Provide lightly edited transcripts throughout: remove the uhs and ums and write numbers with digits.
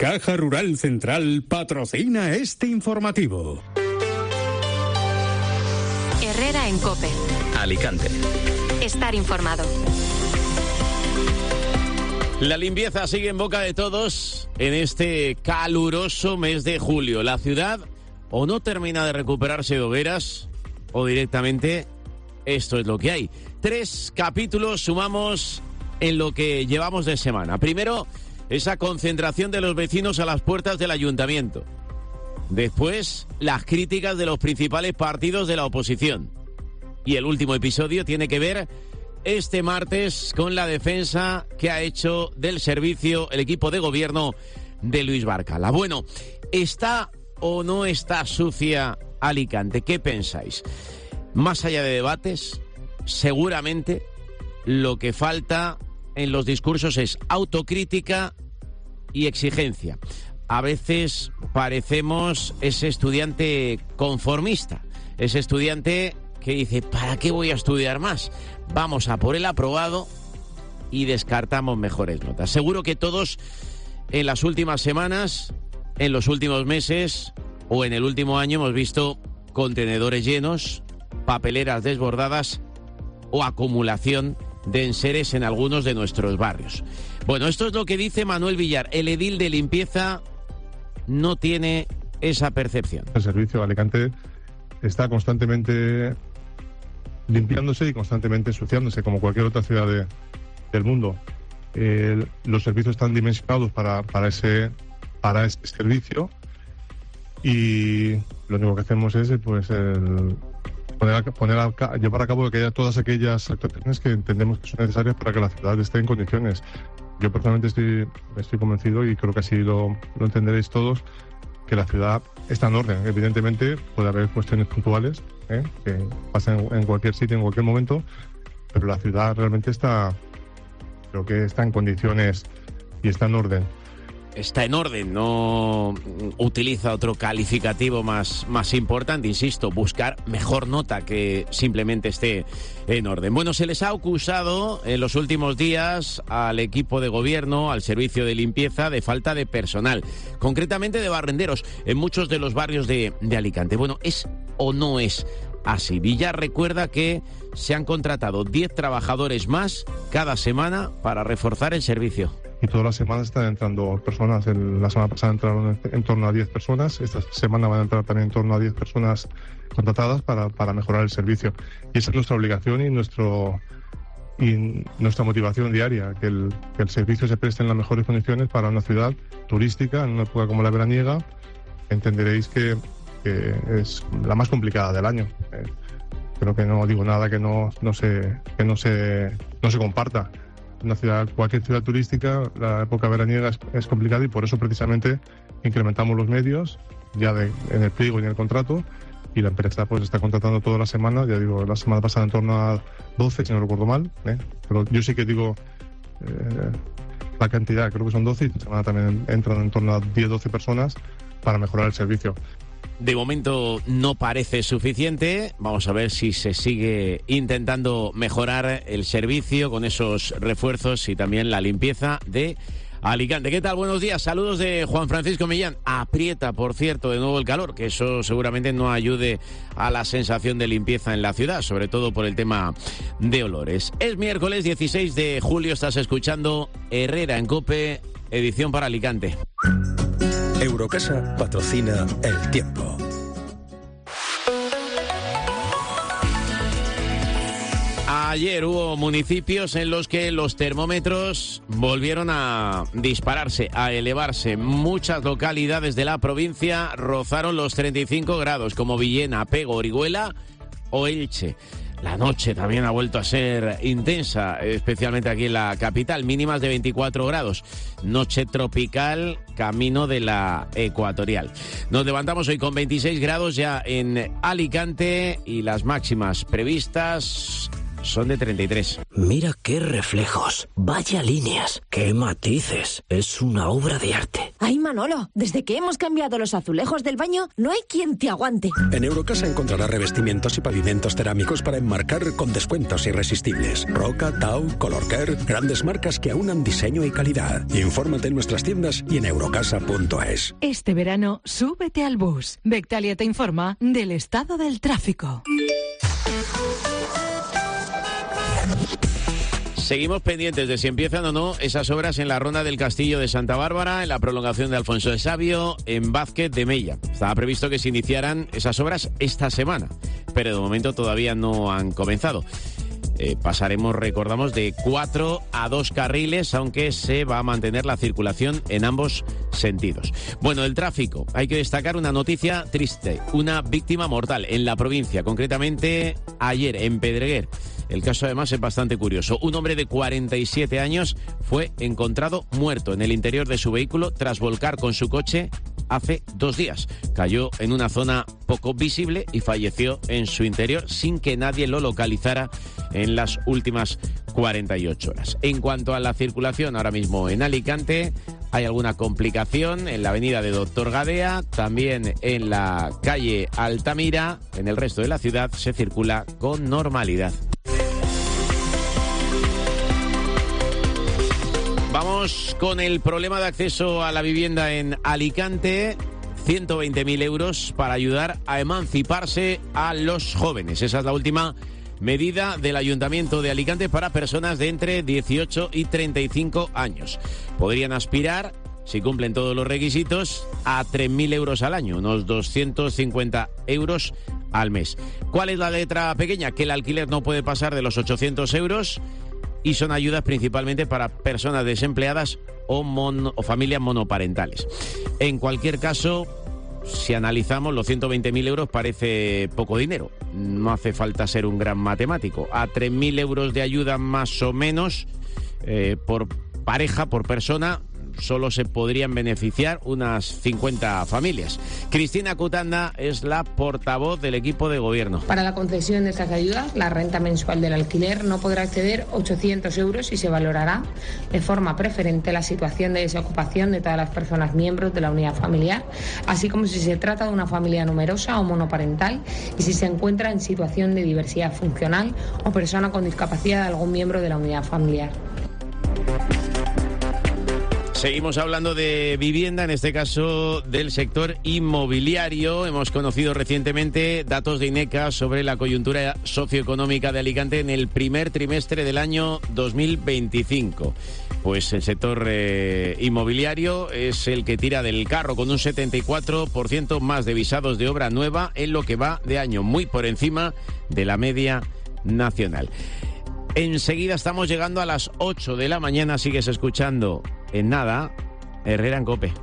Caja Rural Central patrocina este informativo. Herrera en COPE. Alicante. Estar informado. La limpieza sigue en boca de todos en este caluroso mes de julio. La ciudad o no termina de recuperarse de hogueras o directamente esto es lo que hay. 3 capítulos sumamos en lo que llevamos de semana. Primero, esa concentración de los vecinos a las puertas del ayuntamiento. Después, las críticas de los principales partidos de la oposición. Y el último episodio tiene que ver este martes con la defensa que ha hecho del servicio el equipo de gobierno de Luis Barcala. Bueno, ¿está o no está sucia Alicante? ¿Qué pensáis? Más allá de debates, seguramente lo que falta en los discursos es autocrítica y exigencia. A veces parecemos ese estudiante conformista, ese estudiante que dice, ¿para qué voy a estudiar más? Vamos a por el aprobado y descartamos mejores notas. Seguro que todos en las últimas semanas, en los últimos meses o en el último año hemos visto contenedores llenos, papeleras desbordadas o acumulación de enseres en algunos de nuestros barrios. Bueno, esto es lo que dice Manuel Villar. El edil de limpieza no tiene esa percepción. El servicio de Alicante está constantemente limpiándose y constantemente ensuciándose, como cualquier otra ciudad del mundo. Los servicios están dimensionados para ese servicio y lo único que hacemos es llevar a cabo todas aquellas actuaciones que entendemos que son necesarias para que la ciudad esté en condiciones. Yo personalmente estoy convencido, y creo que así lo entenderéis todos, que la ciudad está en orden. Evidentemente puede haber cuestiones puntuales que pasan en cualquier sitio, en cualquier momento, pero la ciudad realmente creo que está en condiciones y está en orden. Está en orden, no utiliza otro calificativo más importante, insisto, buscar mejor nota que simplemente esté en orden. Bueno, se les ha acusado en los últimos días al equipo de gobierno, al servicio de limpieza, de falta de personal, concretamente de barrenderos, en muchos de los barrios de Alicante. Bueno, ¿es o no es así? Villar recuerda que se han contratado 10 trabajadores más cada semana para reforzar el servicio. Y todas las semanas están entrando personas. La semana pasada entraron en torno a 10 personas. Esta semana van a entrar también en torno a 10 personas contratadas para mejorar el servicio. Y esa es nuestra obligación y nuestra motivación diaria, que el servicio se preste en las mejores condiciones para una ciudad turística, en una época como la veraniega. Entenderéis que es la más complicada del año. Creo que no digo nada que no se comparta. Cualquier ciudad turística, la época veraniega es complicada, y por eso precisamente incrementamos los medios ya en el pliego y en el contrato, y la empresa pues está contratando toda la semana. Ya digo, la semana pasada en torno a 12, si no recuerdo mal, pero yo sí que digo la cantidad, creo que son 12, y esta semana también entran en torno a 10-12 personas para mejorar el servicio. De momento no parece suficiente. Vamos a ver si se sigue intentando mejorar el servicio con esos refuerzos y también la limpieza de Alicante. ¿Qué tal? Buenos días. Saludos de Juan Francisco Millán. Aprieta, por cierto, de nuevo el calor, que eso seguramente no ayude a la sensación de limpieza en la ciudad, sobre todo por el tema de olores. Es miércoles 16 de julio. Estás escuchando Herrera en COPE, edición para Alicante. Eurocasa patrocina El Tiempo. Ayer hubo municipios en los que los termómetros volvieron a dispararse, a elevarse. Muchas localidades de la provincia rozaron los 35 grados, como Villena, Pego, Orihuela o Elche. La noche también ha vuelto a ser intensa, especialmente aquí en la capital, mínimas de 24 grados. Noche tropical, camino de la ecuatorial. Nos levantamos hoy con 26 grados ya en Alicante y las máximas previstas son de 33. Mira qué reflejos, vaya líneas, qué matices. Es una obra de arte. Ay, Manolo, desde que hemos cambiado los azulejos del baño, no hay quien te aguante. En Eurocasa encontrarás revestimientos y pavimentos cerámicos para enmarcar con descuentos irresistibles. Roca, Tau, Colorcare, grandes marcas que aunan diseño y calidad. Infórmate en nuestras tiendas y en eurocasa.es. Este verano, súbete al bus. Bectalia te informa del estado del tráfico. Seguimos pendientes de si empiezan o no esas obras en la ronda del Castillo de Santa Bárbara, en la prolongación de Alfonso de Sabio, en Vázquez de Mella. Estaba previsto que se iniciaran esas obras esta semana, pero de momento todavía no han comenzado. Pasaremos, recordamos, de 4 a 2 carriles, aunque se va a mantener la circulación en ambos sentidos. Bueno, el tráfico. Hay que destacar una noticia triste. Una víctima mortal en la provincia, concretamente ayer en Pedreguer. El caso además es bastante curioso. Un hombre de 47 años fue encontrado muerto en el interior de su vehículo tras volcar con su coche hace 2 días. Cayó en una zona poco visible y falleció en su interior sin que nadie lo localizara en las últimas 48 horas. En cuanto a la circulación, ahora mismo en Alicante hay alguna complicación en la avenida de Doctor Gadea, también en la calle Altamira. En el resto de la ciudad se circula con normalidad. Vamos con el problema de acceso a la vivienda en Alicante. 120.000 euros para ayudar a emanciparse a los jóvenes. Esa es la última medida del Ayuntamiento de Alicante para personas de entre 18 y 35 años. Podrían aspirar, si cumplen todos los requisitos, a 3.000 euros al año, unos 250 euros al mes. ¿Cuál es la letra pequeña? Que el alquiler no puede pasar de los 800 euros y son ayudas principalmente para personas desempleadas o familias monoparentales. En cualquier caso, si analizamos, los 120.000 euros parece poco dinero. No hace falta ser un gran matemático. A 3.000 euros de ayuda más o menos por pareja, por persona, solo se podrían beneficiar unas 50 familias. Cristina Cutanda es la portavoz del equipo de gobierno. Para la concesión de estas ayudas, la renta mensual del alquiler no podrá exceder 800 euros y se valorará de forma preferente la situación de desocupación de todas las personas miembros de la unidad familiar, así como si se trata de una familia numerosa o monoparental y si se encuentra en situación de diversidad funcional o persona con discapacidad de algún miembro de la unidad familiar. Seguimos hablando de vivienda, en este caso del sector inmobiliario. Hemos conocido recientemente datos de INECA sobre la coyuntura socioeconómica de Alicante en el primer trimestre del año 2025. Pues el sector inmobiliario es el que tira del carro, con un 74% más de visados de obra nueva en lo que va de año, muy por encima de la media nacional. Enseguida estamos llegando a las 8 de la mañana, sigues escuchando en nada Herrera en COPE.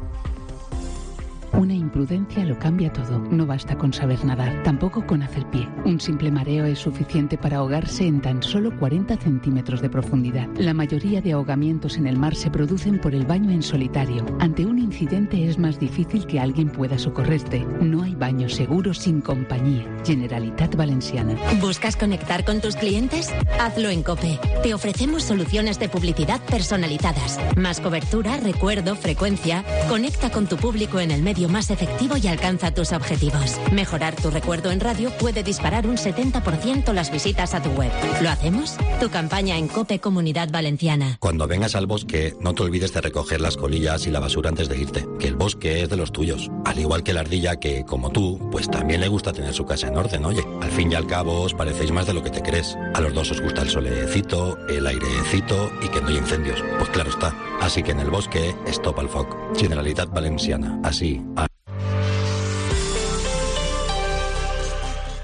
Una imprudencia lo cambia todo. No basta con saber nadar, tampoco con hacer pie. Un simple mareo es suficiente para ahogarse en tan solo 40 centímetros de profundidad. La mayoría de ahogamientos en el mar se producen por el baño en solitario. Ante un incidente es más difícil que alguien pueda socorrerte. No hay baño seguro sin compañía. Generalitat Valenciana. ¿Buscas conectar con tus clientes? Hazlo en COPE. Te ofrecemos soluciones de publicidad personalizadas. Más cobertura, recuerdo, frecuencia. Conecta con tu público en el medio más efectivo y alcanza tus objetivos. Mejorar tu recuerdo en radio puede disparar un 70% las visitas a tu web. ¿Lo hacemos? Tu campaña en COPE Comunidad Valenciana. Cuando vengas al bosque, no te olvides de recoger las colillas y la basura antes de irte, que el bosque es de los tuyos. Al igual que la ardilla que, como tú, pues también le gusta tener su casa en orden, oye. Al fin y al cabo os parecéis más de lo que te crees. A los dos os gusta el solecito, el airecito y que no hay incendios. Pues claro está. Así que en el bosque, stop al foc. Generalitat Valenciana. Así.